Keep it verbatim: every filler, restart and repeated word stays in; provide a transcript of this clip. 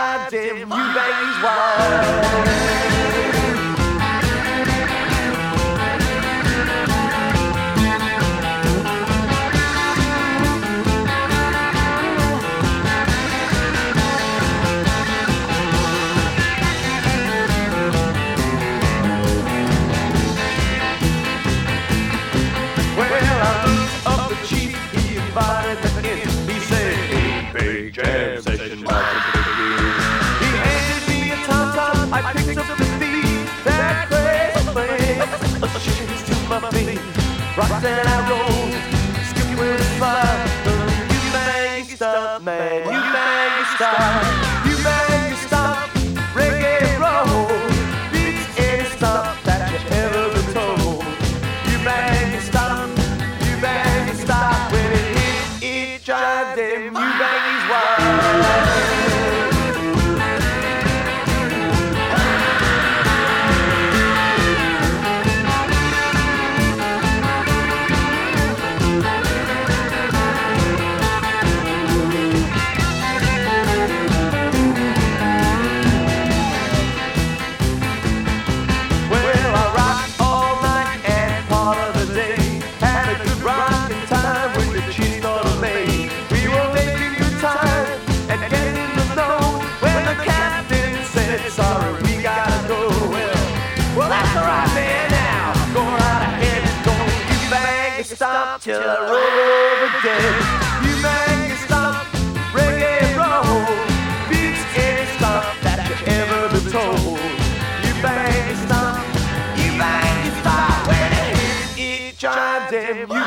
drives him, you bang his wife. He said, hey, big jam session about to begin. He handed me a tom-tom, I picked up the beat. That crazy man, a shakes to my feet. Rocks and I roll, skip with a smile. You bang your stuff, man, you bang your stuff. You bang your stuff, reggae roll. Beats any stuff that you ever been told. You bang your stuff, you bang your stuff. When it hits, drive them, you bang his wife. Well, I rocked all night and part of the day. Had a good rockin' time when the cheese started made. We were making good time and getting in the know. When the captain said, sorry, we gotta go. Well, well, that's alright, man, now. Go right ahead and go. You bang your stomp till I roll over dead. You bang your stomp, reggae roll. Beats any stomp that you ever been told. You bang your stomp, you bang your stomp. When it hits, it drives them. You